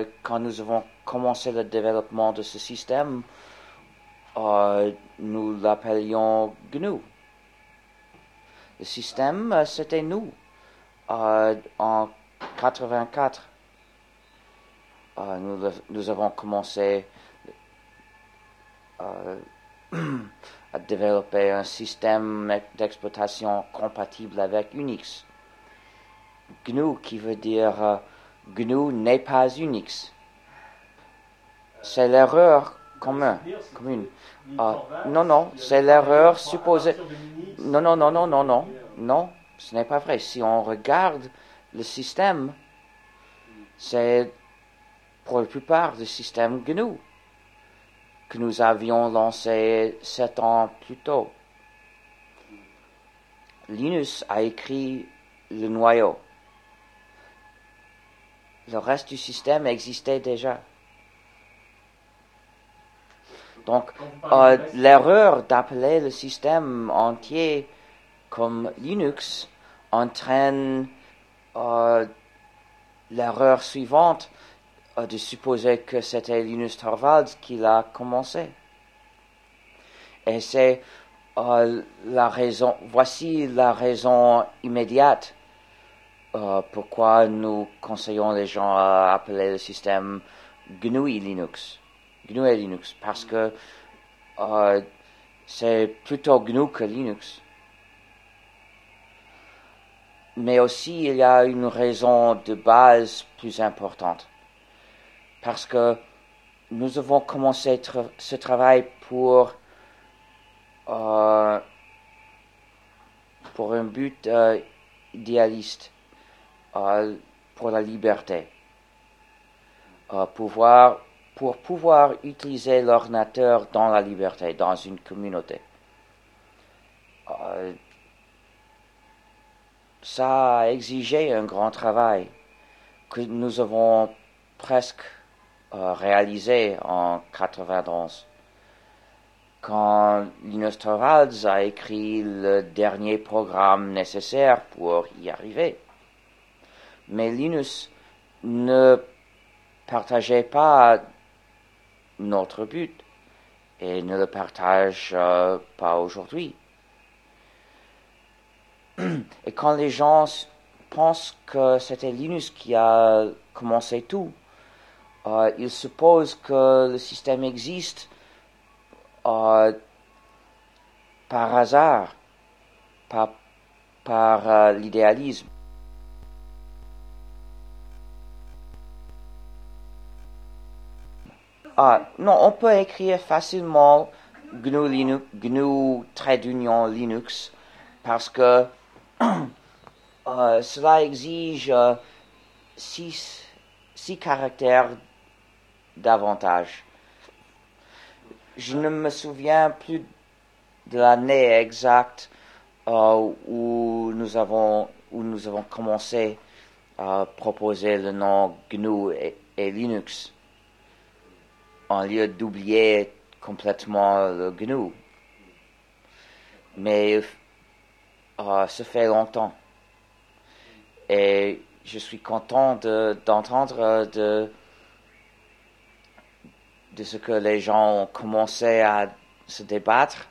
Quand nous avons commencé le développement de ce système, nous l'appelions GNU. Le système, c'était nous. En 84, nous avons commencé à développer un système d'exploitation compatible avec Unix. GNU qui veut dire GNU n'est pas Unix. C'est l'erreur commune. Non, c'est l'erreur supposée. Non, ce n'est pas vrai. Si on regarde le système, c'est pour la plupart le système GNU que nous avions lancé 7 ans plus tôt. Linus a écrit le noyau. Le reste du système existait déjà. Donc, l'erreur d'appeler le système entier comme Linux entraîne l'erreur suivante de supposer que c'était Linus Torvalds qui l'a commencé. Et c'est voici la raison immédiate pourquoi nous conseillons les gens à appeler le système GNU et Linux. Parce que c'est plutôt GNU que Linux. Mais aussi, il y a une raison de base plus importante. Parce que nous avons commencé ce travail pour un but idéaliste, pour la liberté. Pour pouvoir utiliser l'ordinateur dans la liberté, dans une communauté. Ça a exigé un grand travail que nous avons presque réalisé en 91. Quand Linus Torvalds a écrit le dernier programme nécessaire pour y arriver. Mais Linus ne partageait pas notre but et ne le partage pas aujourd'hui. Et quand les gens pensent que c'était Linus qui a commencé tout, ils supposent que le système existe par hasard, pas par l'idéalisme. Non, on peut écrire facilement GNU trait d'union Linux parce que cela exige 6 caractères davantage. Je ne me souviens plus de l'année exacte où nous avons commencé à proposer le nom GNU et Linux en lieu d'oublier complètement le GNU. Mais ça fait longtemps. Et je suis content d'entendre de ce que les gens ont commencé à se débattre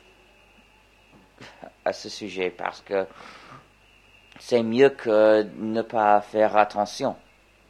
à ce sujet, parce que c'est mieux que ne pas faire attention.